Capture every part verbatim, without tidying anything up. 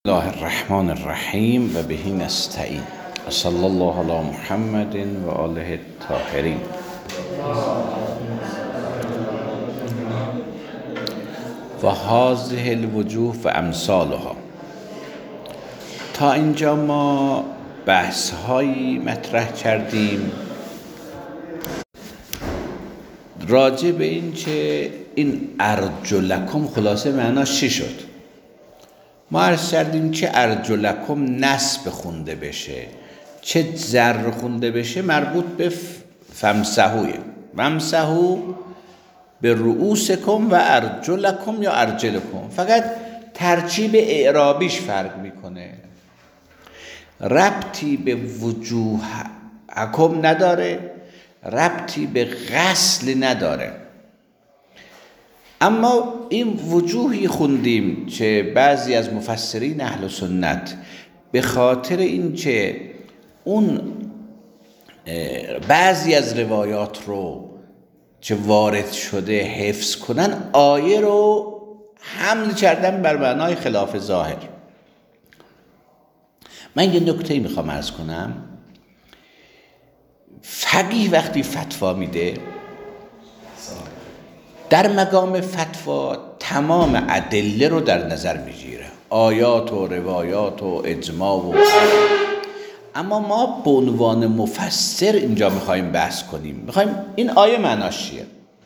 الله الرحمن الرحیم و بهی نستعین صلی الله علی محمد و آله الطاهرین. و هذه الوجوه و امثالها. تا اینجا ما بحث هایی مطرح کردیم راجع به این که این ارجلکم خلاصه معناش چی شد. ما عرض کردیم چه ارجلکم نصب خونده بشه چه ضر خونده بشه مربوط به فمسحوه. فمسحو به رؤوسکم و ارجلکم یا ارجلکم، فقط ترکیب اعرابیش فرق میکنه، ربطی به وجوهکم نداره، ربطی به غسل نداره. اما این وجوهی خوندیم که بعضی از مفسرین اهل سنت به خاطر این که اون بعضی از روایات رو که وارد شده حفظ کنن، آیه رو حمل کردن بر معنای خلاف ظاهر. من یه نکته میخوام عرض کنم. فقیه وقتی فتوا میده در مقام فتوا تمام ادله رو در نظر میگیره، آیات و روایات و اجماع و اما ما به عنوان مفسر اینجا میخوایم بحث کنیم، میخوایم این آیه معناش چیه.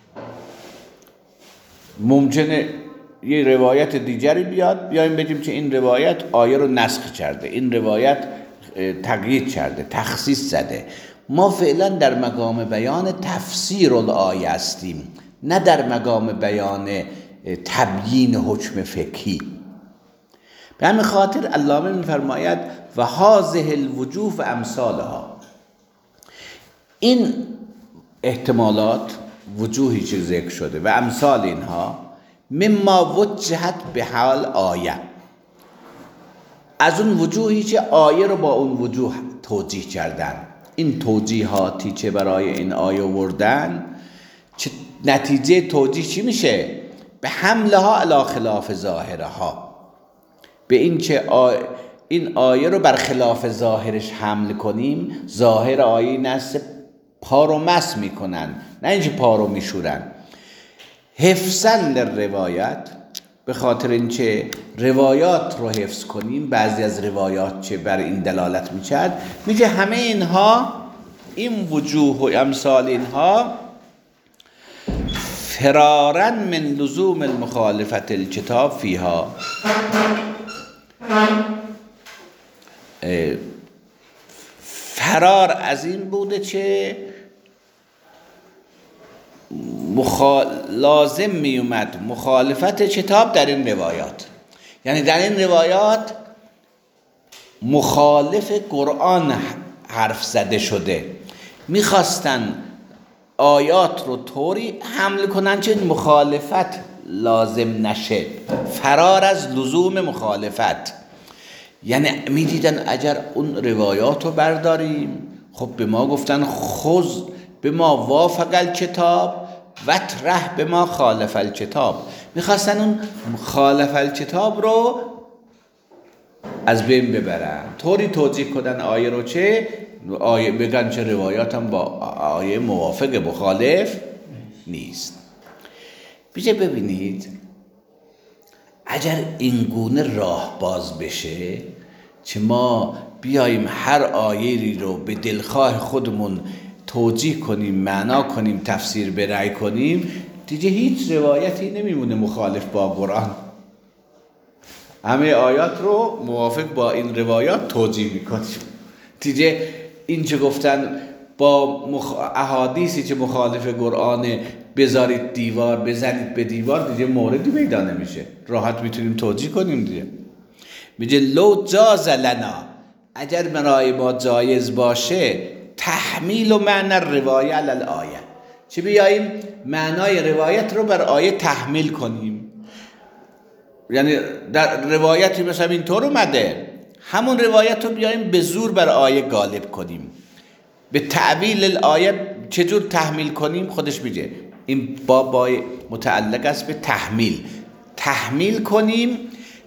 ممکنه یه روایت دیگری بیاد بیایم بگیم که این روایت آیه رو نسخ کرده، این روایت تقیید کرده، تخصیص زده. ما فعلا در مقام بیان تفسیر الآیه هستیم، نه در مقام بیان تبیین حکم فقهی. به همین خاطر علامه می‌فرماید و هذه الوجوه و امثالها. این احتمالات، وجوهی که ذکر شده و امثال اینها، مما وجهت به حال آیه، از اون وجوهی که آیه رو با اون وجوه توجیه کردن. این توجیهاتی که برای این آیه وردن، چه نتیجه توجیه چی میشه؟ به حملها علی خلاف ظاهرها، به این که آی... این آیه رو بر خلاف ظاهرش حمل کنیم. ظاهر آیه این است پا رو مس میکنن، نه اینکه پا رو میشورن. حفظن در روایت، به خاطر اینکه روایات رو حفظ کنیم. بعضی از روایات که بر این دلالت میکرد، میگه همه اینها، این وجوه و امثال اینها، فرارا من لزوم المخالفت الکتاب فیها، فرار از این بوده که مخال... لازم می اومد مخالفت کتاب در این روایات. یعنی در این روایات مخالف قرآن حرف زده شده، میخواستن آیات رو طوری حمل کنن که مخالفت لازم نشه، فرار از لزوم مخالفت. یعنی میدیدن اگر اون روایات رو برداریم، خب به ما گفتن خذ به ما وافق الکتاب و طرح به ما خالف الکتاب. میخواستن اون خالف الکتاب رو از بین ببرن، طوری توجیه کنن آیه رو چه آیه بگن چه روایات هم با آیه موافق مخالف نیست. بیجه ببینید اگر این گونه راه باز بشه که ما بیاییم هر آیه‌ای رو به دلخواه خودمون توجیه کنیم، معنا کنیم، تفسیر برای کنیم، دیگه هیچ روایتی نمیمونه مخالف با قرآن. همه آیات رو موافق با این روایات توجیه میکنیم. دیگه این چه گفتن با مخ... احادیثی که مخالف قرآن بذارید دیوار، بزنید به دیوار، دیگه موردی پیدا نمیشه، راحت میتونیم توجیه کنیم. دیگه میگه لو جاز لنا، اگر برای ما جایز باشه تحمیل و معنی روایه علی الآیه، چه بیاییم معنای روایت رو بر آیه تحمیل کنیم. یعنی در روایتی مثلا اینطور اومده، همون روایت رو بیاییم به زور بر آیه غالب کنیم. به تعویل الآیه چجور تحمیل کنیم خودش میگه. این باب متعلق است به تحمیل. تحمیل کنیم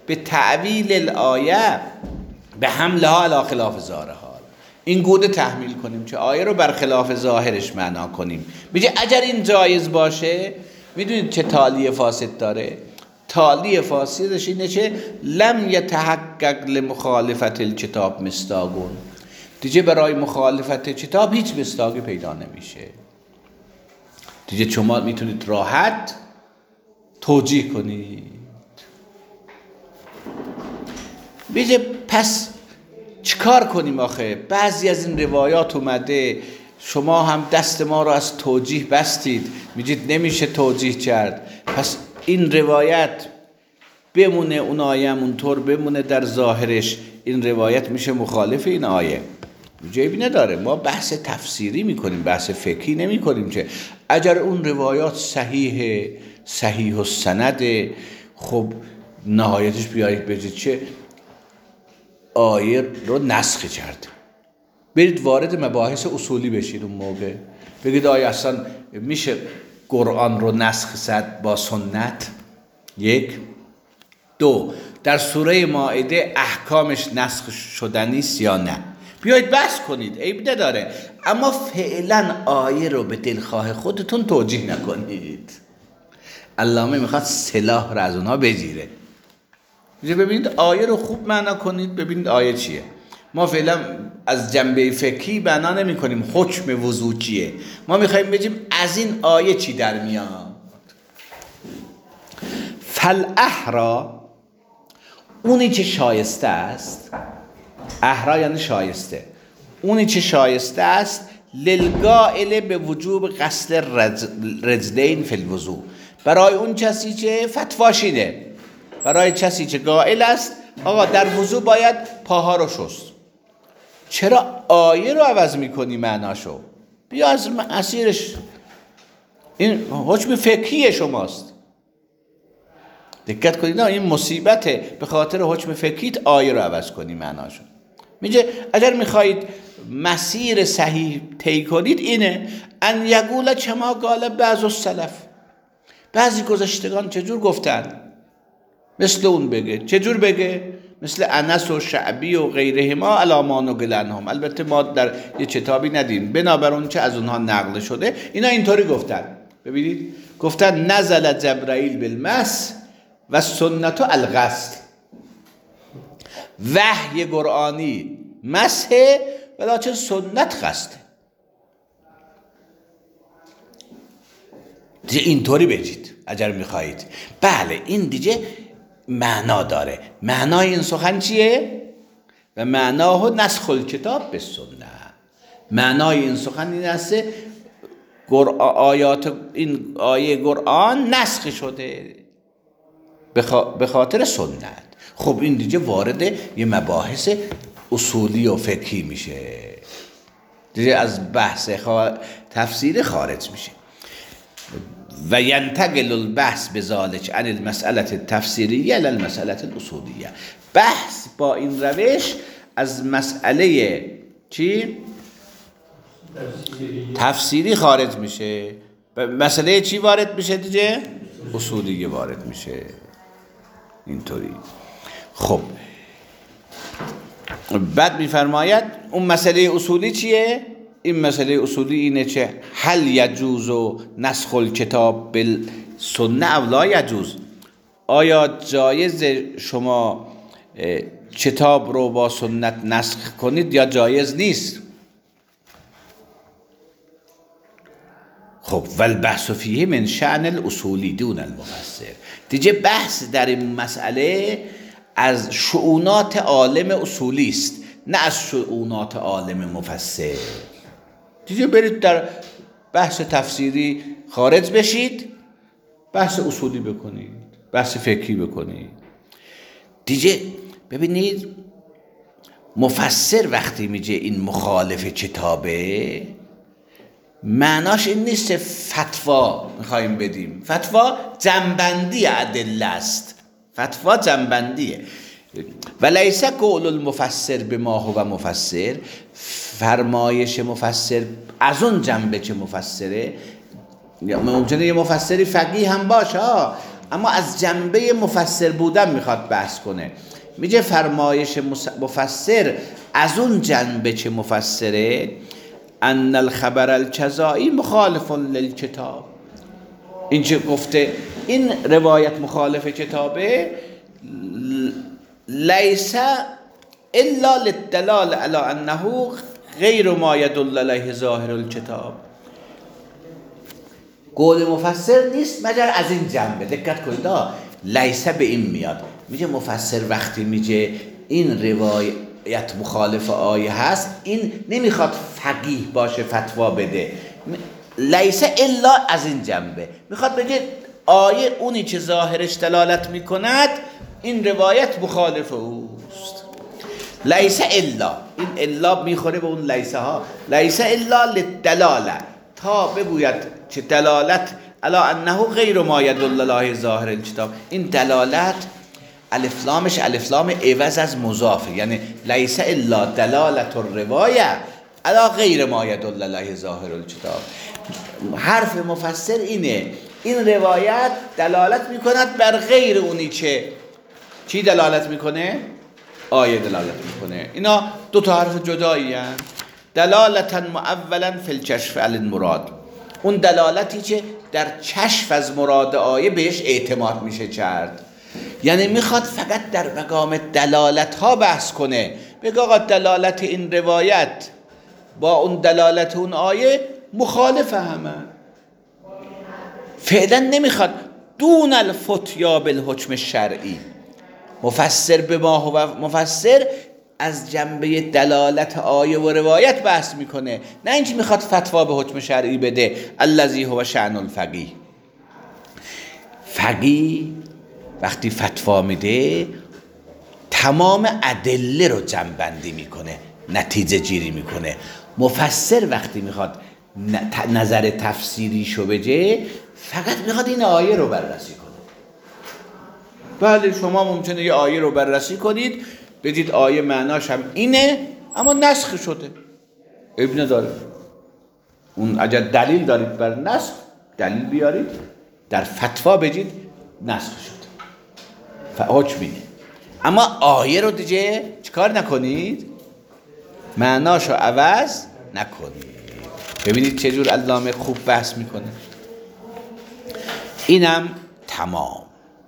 به تعویل الآیه به حملها علی خلاف ظاهرها، این گونه تحمیل کنیم که آیه رو بر خلاف ظاهرش معنا کنیم. میگه اگر این جایز باشه، میدونید چه تالی فاسد داره؟ تالی فاسدش اینه که لم یتحقق لمخالفت الکتاب مصداقون، دیگه برای مخالفت کتاب هیچ مصداقی پیدا نمیشه. دیگه شما میتونید راحت توجیه کنید. میگه پس چیکار کنیم آخه؟ بعضی از این روایات اومده، شما هم دست ما رو از توجیه بستید، میگید نمیشه توجیه کرد، پس این روایت بمونه، اون آیه هم اونطور بمونه در ظاهرش، این روایت میشه مخالف این آیه، جایبی نداره. ما بحث تفسیری میکنیم، بحث فقهی نمی کنیم که اگر اون روایات صحیح صحیح و سنده، خب نهایتش بیایید بگید چه آیه رو نسخ کرد. برید وارد مباحث اصولی بشید اون موقع، بگید آیه اصلا میشه قرآن رو نسخ زد با سنت؟ یک. دو، در سوره مائده احکامش نسخ شدنیست یا نه؟ بیایید بحث کنید، عیب نداره، اما فعلا آیه رو به دلخواه خودتون توجیه نکنید. علامه میخواد سلاح رو از اونها بگیره. ببینید آیه رو خوب معنا کنید، ببینید آیه چیه. ما فعلا از جنبه فقهی معنا نمی کنیم حکم وضو چیه، ما میخوایم بگیم از این آیه چی در میاد. فالاحرا، اونی که شایسته است، احرا یعنی شایسته، اونی که شایسته است، للقائل به وجوب غسل رجلین فی الوضو، برای اون کسی که فتواشیده، برای کسی که قائل است آقا در وضو باید پاها رو شست. چرا آیه رو عوض میکنی معناشو؟ بیا از مسیرش، این حکم فقهی شماست. دقت کنید، این مصیبته، به خاطر حکم فقهی آیه رو عوض کنی معناشو. میگه اگر میخواهید مسیر صحیح طی کنید اینه ان یقول کما قال بعض السلف، بعضی گذشتگان چجور گفتن؟ مثل اون بگه. چجور بگه؟ مثل انس و شعبی و غیرهما علامان و گلنهم. البته ما در یه کتابی ندیم، بنابر اون چه از اونها نقل شده اینا اینطوری گفتن. ببینید گفتن نزل جبرائیل بالمس و سنت الغسل، وحی قرآنی مسح ولیکن سنت غسل. دیگه اینطوری بگید اگر میخواهید. بله این دیگه معنا داره. معنای این سخن چیه؟ و معناه نسخ الکتاب به سنت. معنای این سخن این است آیات این آیه قرآن نسخ شده به خاطر سنت. خب این دیگه وارد یه مباحث اصولی و فقهی میشه، دیگه از بحث تفسیر خارج میشه. و ینتقل البحث بذالک عن المسئله التفسیریه الی المسئله الاصولیه. بحث با این روش از مسئله چی؟ تفسیری خارج میشه، مسئله چی وارد میشه دیگه؟ اصولیه وارد میشه. اینطوری. خب بعد میفرماید اون مسئله اصولی چیه؟ این مسئله اصولی اینه که هل یجوز و نسخ الکتاب بالسنه او لا یجوز، آیا جایز شما کتاب رو با سنت نسخ کنید یا جایز نیست؟ خب والبحث فیه من شأن الاصولی دون المفسر. دیگه بحث در این مسئله از شؤونات عالم اصولی است، نه از شؤونات عالم مفسر. دیگه برید در بحث تفسیری خارج بشید، بحث اصولی بکنید، بحث فقهی بکنید. دیگه ببینید مفسر وقتی میگه این مخالف کتابه، معناش این نیست فتوا میخوایم بدیم. فتوا جنبندی ادله است، فتوا جنبندیه. ولیس قول المفسر بما هو مفسر، فرمایش مفسر از اون جنبه که مفسره. ممکنه یه مفسری فقیه هم باشه، اما از جنبه مفسر بودن میخواد بحث کنه. میگه فرمایش مفسر از اون جنبه چه مفسره؟ ان الخبر الجزائی مخالف للکتاب. این چه گفته؟ این روایت مخالف کتابه. لیس الا للدلال علی انه غیر ما یدل علیه ظاهر الکتاب. قول مفسر نیست مگر از این جنبه. دقت کنید، لیس به این میاد. میگه مفسر وقتی میگه این روایت مخالف آیه هست، این نمیخواد فقیه باشه فتوا بده. لیس الا از این جنبه میخواد بگه آیه اونی که ظاهرش دلالت میکند این روایت مخالف اوست. لیس الا، این الا میخوره به اون لیس ها. لیس الا للدلاله، تا بگوید چه دلالت علی انه غیر ما یدل علیه ظاهر الکتاب. این دلالت الف لامش الف لام عوض از مضافه، یعنی لیس الا دلالت الروایه علی غیر ما یدل علیه ظاهر الکتاب. حرف مفسر اینه، این روایت دلالت میکند بر غیر اونی که چی دلالت میکنه؟ آیه دلالت میکنه. اینا دو تا حرف جدایی هستند. دلالتا معولا فی الکشف علی المراد، اون دلالتی که در کشف از مراد آیه بهش اعتماد میشه کرد. یعنی میخواد فقط در مقام دلالت ها بحث کنه، بگه آقا دلالت این روایت با اون دلالت اون آیه مخالف همه. فعلا نمیخواد دون الفتیا بالحکم شرعی. مفسر به ما و مفسر از جنبه دلالت آیه و روایت بحث میکنه، نه اینکه میخواد فتوا به حکم شرعی بده. الذی هو شأن الفقیه. فقیه وقتی فتوا میده تمام ادله رو جمع‌بندی میکنه، نتیجه گیری میکنه. مفسر وقتی میخواد نظر تفسیریشو بگه فقط میخواد این آیه رو بررسی کنه. بله شما ممکنه یه آیه رو بررسی کنید بدید آیه معناش هم اینه اما نسخ شده، ابن داره. اون اگر دلیل دارید بر نسخ دلیل بیارید، در فتوا بگید نسخ شده، حکم اینه. اما آیه رو دیگه چیکار نکنید؟ معناشو عوض نکنید. ببینید چجور علامه خوب بحث میکنه. اینم تمام.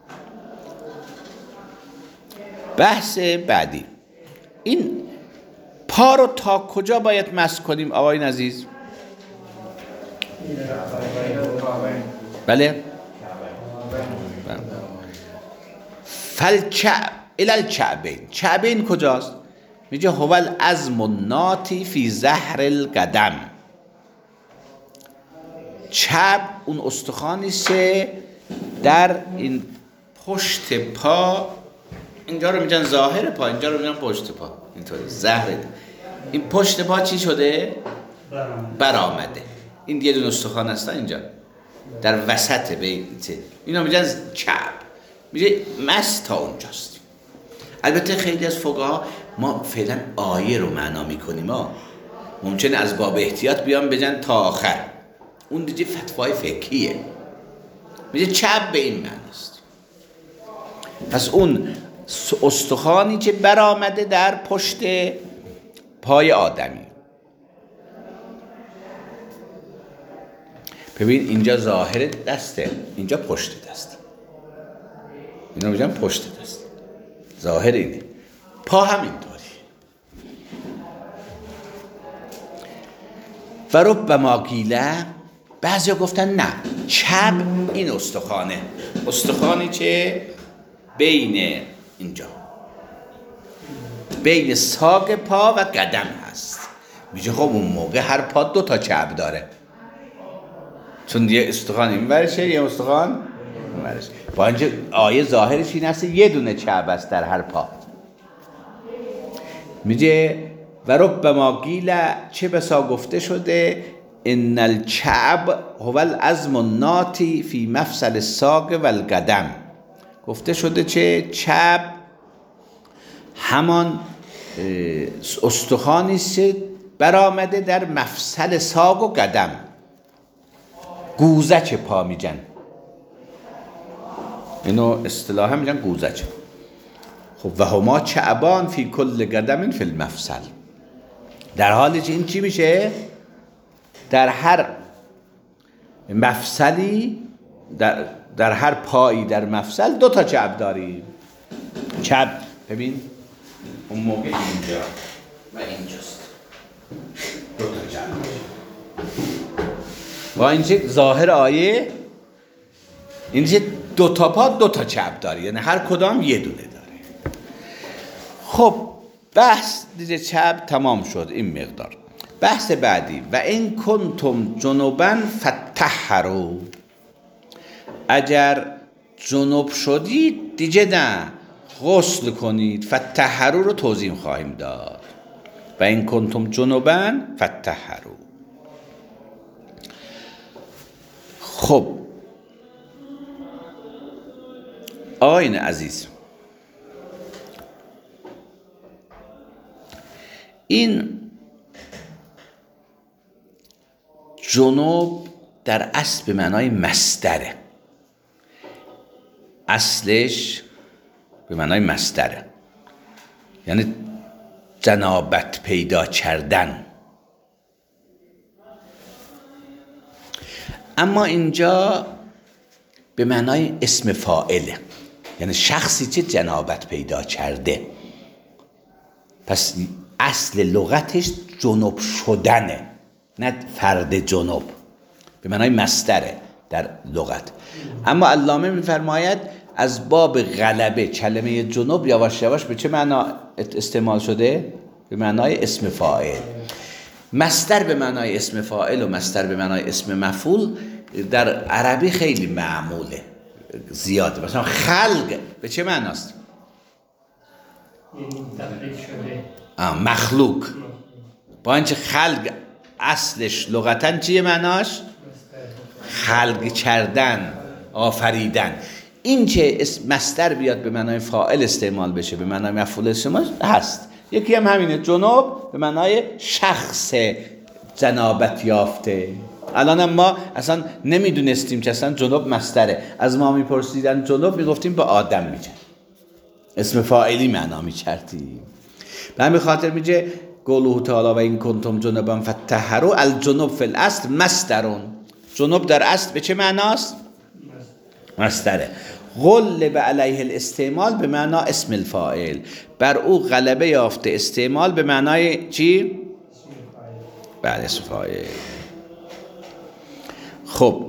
بحث بعدی، این پا رو تا کجا باید مس کنیم آقای عزیز؟ بله فالکعب الی الکعبین. کعبین کجاست؟ میگه هو العظم الناتی فی ظهر القدم. کعب اون استخوانی است در این پشت پا، اینجا رو میگن ظاهر پا، اینجا رو میگن پشت پا. اینطوری ظهر این پشت پا چی شده؟ برآمده. این یه دونه استخوان هستن اینجا در وسط بیت، اینا میگن کعب. میگه مس تا اونجاست. البته خیلی از فقها ما فعلا آیه رو معنا میکنیم، ما ممکنه از باب احتیاط بیان بگن تا آخر، اون دیگه فتوای فقهیه. میگه کعب به این معناست. پس اون استخوانی که برآمده در پشت پای آدمی. ببین اینجا ظاهر دسته، اینجا پشت دست. اینا میگن پشت دست، ظاهر اینه. پا هم اینطوری. و ربما قیله، بعضیا گفتن نه، چپ این استخوانه، استخوانی که بین اینجا بین ساق پا و قدم هست. میگه خب اون موقع هر پا دو تا چپ داره، چون یه استخوان این ورشه یه استخوان این ورشه. با اینجا آیه ظاهرش این هست یه دونه چپ است در هر پا. میگه و ربما قیل، چه بسا گفته شده، ان الکعب هو العظم الناتی فی مفصل الساق و القدم. گفته شده چه چپ همان استخوانی است برآمده در مفصل ساق و قدم، گوزچ پا میگن. اینو اصطلاحا میگن گوزچه. خب و هما چعبان فی کل قدم فی المفصل، در حالی که این چی میشه؟ در هر مفصلی، در, در هر پایی در مفصل دو تا چعب داریم. چعب ببین اون موقع اینجا و اینجاست، دو تا چعب با اینجا ظاهر آیه اینجا دو تا پا دو تا چعب داره، یعنی هر کدام یه دونه داره. خب بحث دیگه چعب تمام شد این مقدار. بحث بعدی و این کنتم جنوبا فتطهروا، اگر جنوب شدید دیگه نه غسل کنید. فتطهروا رو توضیح خواهیم داد. و این کنتم جنوبا فتطهروا. خب آقایان عزیز، این جنوب در اصل به معنای مصدره، اصلش به معنای مصدره، یعنی جنابت پیدا کردن. اما اینجا به معنای اسم فاعله، یعنی شخصی که جنابت پیدا کرده. پس اصل لغتش جنوب شدنه، نه فرد جنوب، به معنای مصدره در لغت. اما علامه میفرماید از باب غلبه کلمه جنوب یواش یواش به چه معنا استعمال شده؟ به معنای اسم فاعل. مصدر به معنای اسم فاعل و مصدر به معنای اسم مفعول در عربی خیلی معموله، زیاده. مثلا خلق به چه معناست؟ مخلوق. با اینکه خلق اصلش لغتاً چیه معناش؟ خلق کردن، آفریدن. این که مصدر بیاد به معنای فاعل استعمال بشه، به معنای مفعول استعمال هست. یکی هم همینه، جنوب به معنای شخص جنابت یافته. الان ما اصلا نمیدونستیم که اصلا جنوب مصدره. از ما میپرسیدن جنوب، میگفتیم با آدم میشه، اسم فاعلی معنا میکردیم. به همین خاطر میگه قوله تعالی و این کنتم جنبا فطهروا، الجنوب فی الاصل مصدرون. جنوب در اصل به چه معناست؟ مصدره. غلب علیه الاستعمال به معنا اسم الفاعل، بر او غلبه یافته استعمال به معنای چی؟ بعد اسم فاعل. خب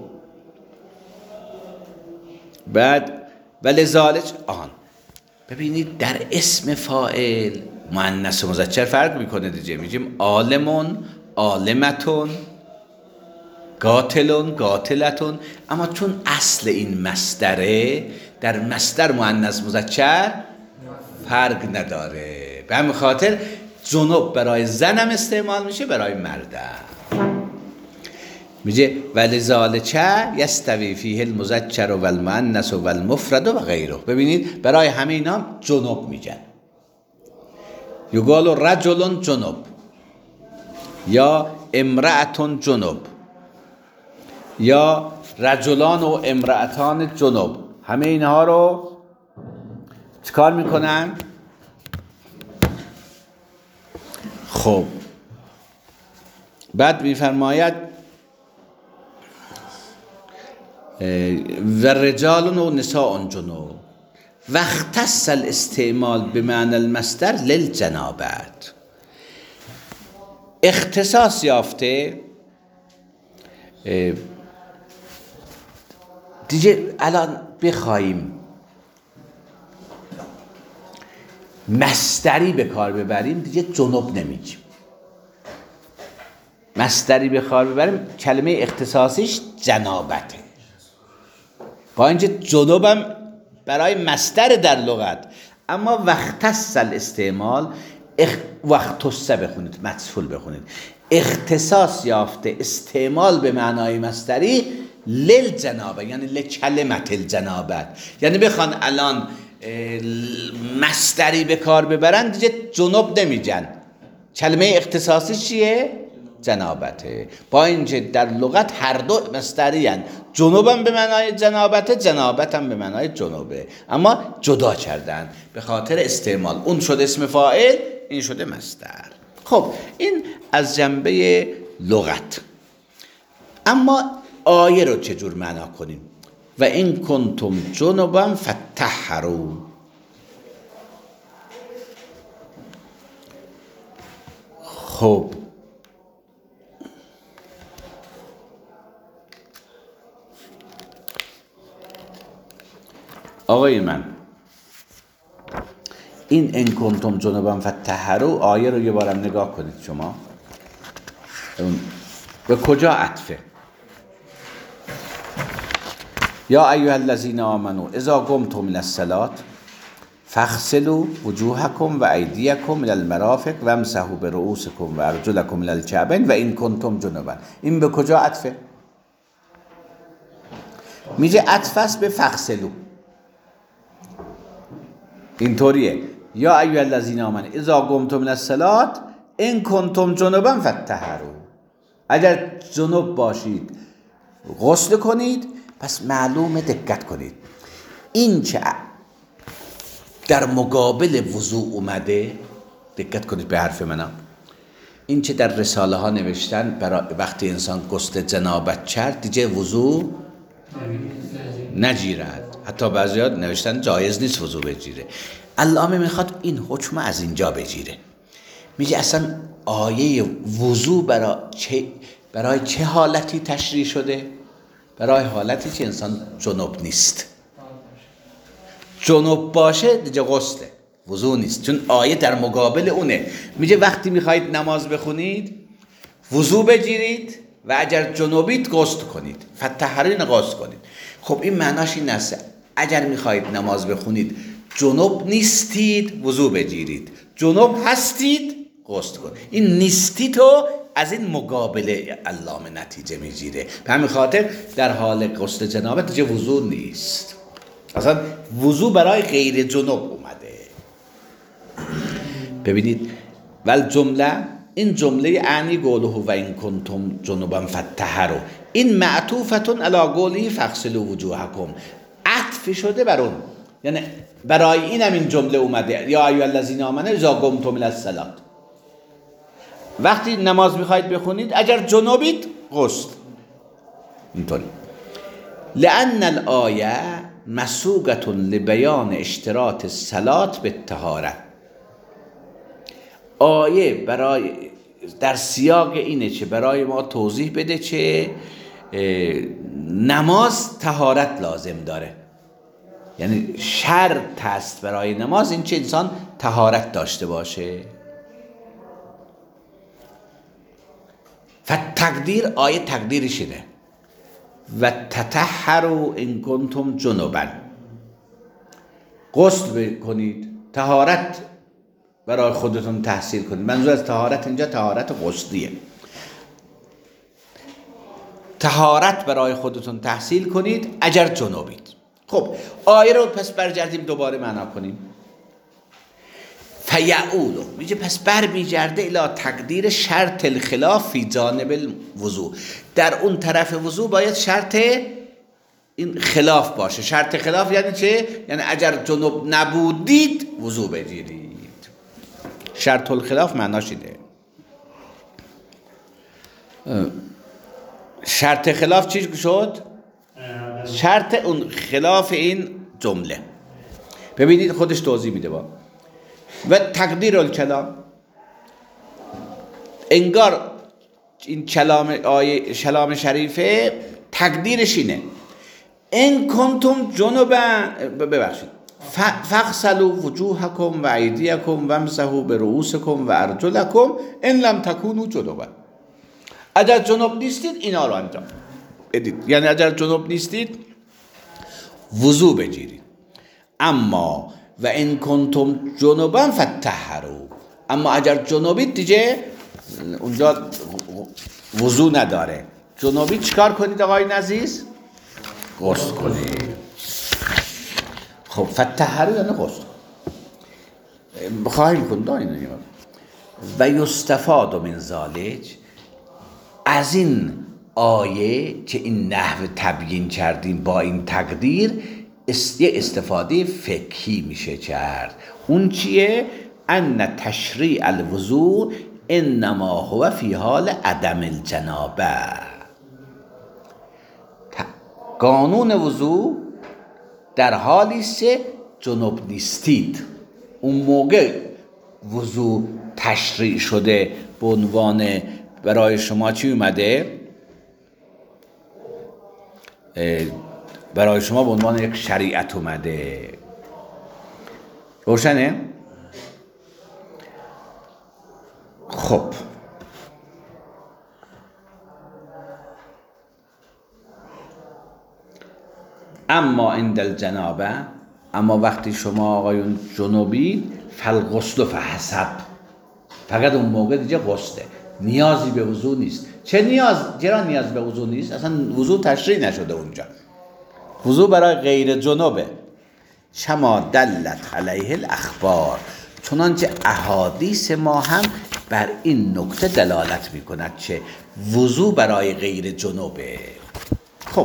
بعد ولذالک آن، ببینید در اسم فاعل مؤنث و مذکر فرق میکنه دیگه. میگیم عالمون، عالمتون، قاتلون، قاتلتون. اما چون اصل این مصدره، در مصدر مؤنث مذکر فرق نداره. به همین خاطر جنوب برای زنم استعمال میشه، برای مردم. میگه ولذالک یستوی فیه المذکر و المؤنث و المفرد و غیره. ببینید برای همه اینا جنوب میگن. یقال رجل جنوب یا امرأة جنوب یا رجلان و امرأتان جنوب. همه اینها رو چیکار میکنن؟ خب بعد میفرماید و رجال و نساء جنوب و اختص الاستعمال بمعنى المصدر للجنابت. اختصاص یافته دیگه. الان بخوایم مصدری به کار ببریم دیگه جنوب نمیگیم. مصدری به کار ببریم کلمه اختصاصیش جنابته. با اینکه جنوبم برای مصدر در لغت، اما وقتص الاستعمال اخ... وقتص بخونید، مدفول بخونید، اختصاص یافته استعمال به معنای مصدری للجنابه، یعنی لکلمت الجنابت. یعنی بخوان الان مصدری به کار ببرن دیگه جنوب نمیگن. کلمه اختصاصی چیه؟ جنابته. با اینکه در لغت هر دو مصدری هستند، جنوبم به معنای جنابته، جنابتم به معنای جنوبه، اما جدا کردن به خاطر استعمال. اون شد اسم فاعل، این شده مصدر. خب این از جنبه لغت. اما آیه رو چجور معنا کنیم؟ و این کنتم جنبا فطهروا. خب آقای من، این ان کنتم جنبا فطهروا آیه رو یه بارم نگاه کنید شما. اون به کجا عطفه؟ یا ایها الذین آمنوا اذا قمتم من الصلاة فاغسلوا وجوهکم و ایدیکم الى المرافق وامسحوا برؤوسکم و ارجلکم الى الکعبین و این کنتم جنبا. این به کجا عطفه؟ میگه عطف است به فاغسلوا. اینطوریه یا ایها الذین آمنوا اذا قمتم من الصلاة ان کنتم جنبا فطهروا. اگر جنب باشید غسل کنید. پس معلومه، دقت کنید، این چه در مقابل وضوء اومده، دقت کنید به حرف منم، این چه در رساله ها نوشتن برای وقتی انسان غسل جنابت کرد دیگه وضوء نگیرد. حتی بعضیا نوشتن جایز نیست وضوء بگیره. علامه میخواد این حکم از اینجا بگیره. میگه اصلا آیه وضوء برای چه برای چه حالتی تشریح شده؟ برای حالتی که انسان جنب نیست. جنب باشه دیگه غسله، وضوء نیست، چون آیه در مقابل اونه. میگه وقتی میخواید نماز بخونید وضوء بگیرید و اگر جنبید غسل کنید، فطهرین غسل کنید. خب این معناش این است اگر میخواید نماز بخونید جنب نیستید وضوء بگیرید، جنب هستید غسل کنید. این نیستی تو از این مقابله علامه نتیجه میگیره. به همین خاطر در حال غسل جنابت دیگه وضوء نیست، اصلا وضوء برای غیر جنب اومده. ببینید ول جمله، این جمله اعنی قوله و این کنتم جنبا فطهروا، این معطوفتون علی قوله فاغسلوا وجوهکم، عطف شده بر اون، یعنی برای این هم این جمله اومده یا ایها الذین آمنوا اذا قمتم الی الصلاة. وقتی نماز میخواید بخونید اگر جنوبید غسل. اینطوری لأن الآیه مسوقة لبیان اشتراط الصلاة بالطهارة. آیه برای در سیاق اینه چه برای ما توضیح بده چه نماز طهارت لازم داره، یعنی شرط است برای نماز این چه انسان طهارت داشته باشه. فتقدیر آیه تقدیرش اینه و تطهروا ان کنتم جنبا، غسل کنید، طهارت برای خودتون تحصیل کنید. منظور از طهارت اینجا طهارت غسلیه. طهارت برای خودتون تحصیل کنید اگر جنبید. خب آیه رو پس برگردیم دوباره معنا کنیم. فیعولو میگه پس بر میگرده الی تقدیر شرط الخلاف فی جانب الوضوء. در اون طرف وضوء باید شرط این خلاف باشه. شرط خلاف یعنی چه؟ یعنی اگر جنب نبودید وضوء بگیرید. شرط الخلاف معناش اینه. شرط خلاف چی شد؟ شرط اون خلاف این جمله. ببینید خودش توضیح میده با و تقدیر الکلام، انگار این کلام آیه کلام شریفه تقدیرش اینه ان کنتم جنبا، ببخشید فاغسلوا وجوهکم و ایدیکم وامسحوا برؤوسکم و ارجلکم ان لم تکونوا جنبا. اگر جنب نیستید اینا رو انجام بدید، یعنی اگر جنب نیستید وضو بگیرید. اما و ان کنتم جنبا فطهروا، اما اگر جنبید دیگه اونجا وضو نداره. جنبید چیکار کنید آقای نزیز؟ غسل کنید. خب فطهروا یعنی غسل خواهیم کن داینه و یستفاد من ذالک. از این آیه که این نحو تبیین کردیم با این تقدیر یه استفاده فقهی میشه کرد. اون چیه؟ ان تشریع الوضوء انما هو فی حال عدم الجنابه. قانون وضوء در حالی است که جنب نیستید، اون موقع وضوء تشریع شده به عنوان برای شما چی اومده؟ برای شما به عنوان یک شریعت اومده. روشنه؟ خب اما عند الجنابه، اما وقتی شما آقایون جنوبی فالغسل فحسب، فقط اون موقع دیگه غسله، نیازی به وضو نیست. چه نیاز؟ چرا نیاز به وضو نیست؟ اصلا وضو تشریع نشده اونجا، وضو برای غیر جنوبه. شما دلت علیه الاخبار، چنانچه احادیث ما هم بر این نکته دلالت میکند که وضو برای غیر جنوبه. خب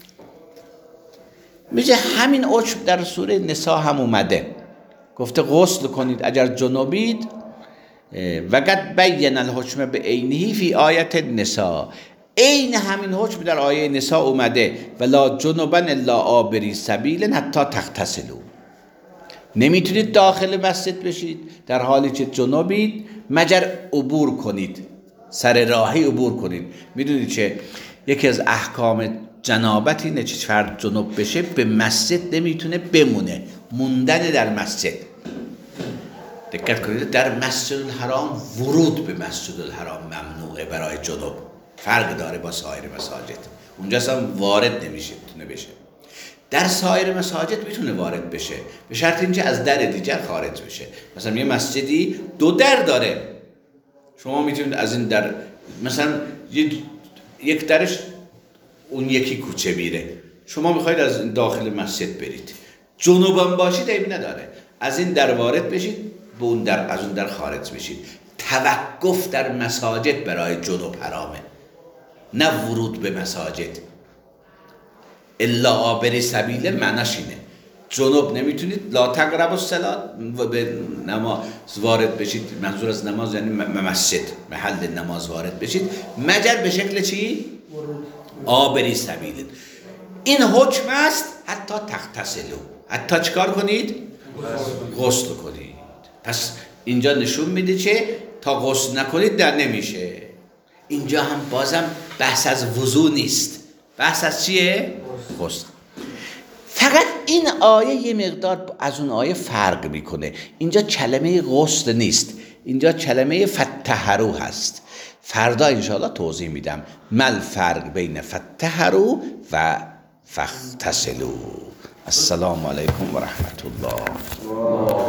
میشه همین حکم در سوره نساء هم اومده، گفته غسل کنید اگر جنوبید. و قد بین الحکم به عینه فی آیت النساء، عین همین حکم در آیه نساء اومده ولا جنبا الا عابری سبیل حتی تغتسلوا. نمیتونید داخل مسجد بشید در حالی که جنوبید مگر عبور کنید، سر راهی عبور کنید. میدونید که یکی از احکام جنابت اینه که فرد جنوب بشه به مسجد نمیتونه بمونه، موندن در مسجد. دقت کنید در مسجد الحرام ورود به مسجد الحرام ممنوعه برای جنوب، فرق داره با سایر مساجد. اونجا اصلا وارد نمیشه میتونه بشه. در سایر مساجد میتونه وارد بشه به شرط اینکه از در دیگر خارج بشه. مثلا یه مسجدی دو در داره، شما میتونید از این در مثلا یک درش اون یکی کوچه میره، شما میخواید از داخل مسجد برید، جنوبم باشید عیبی نداره، از این در وارد بشید به اون در از اون در خارج بشید. توقف در مساجد برای جنوب حرامه، نه ورود به مساجد. الا عابر سبیل معناش اینه جنوب نمیتونید، لا تقربوا الصلاة و به نماز وارد بشید، منظور از نماز یعنی مسجد، محل نماز وارد بشید مگر به شکل چی؟ عابر سبیل. این حکم است حتی تغتسلوا، حتی چیکار کنید؟ غسل کنید. پس اینجا نشون میده که تا غسل نکنید در نمیشه. اینجا هم بازم بحث از وضو نیست، بحث از چیه؟ غسل. فقط این آیه یه مقدار از اون آیه فرق میکنه. اینجا کلمه غسل نیست، اینجا کلمه فتحرو هست. فردا انشاءالله توضیح میدم مل فرق بین فتحرو و فاغتسلوا. السلام علیکم و رحمت الله.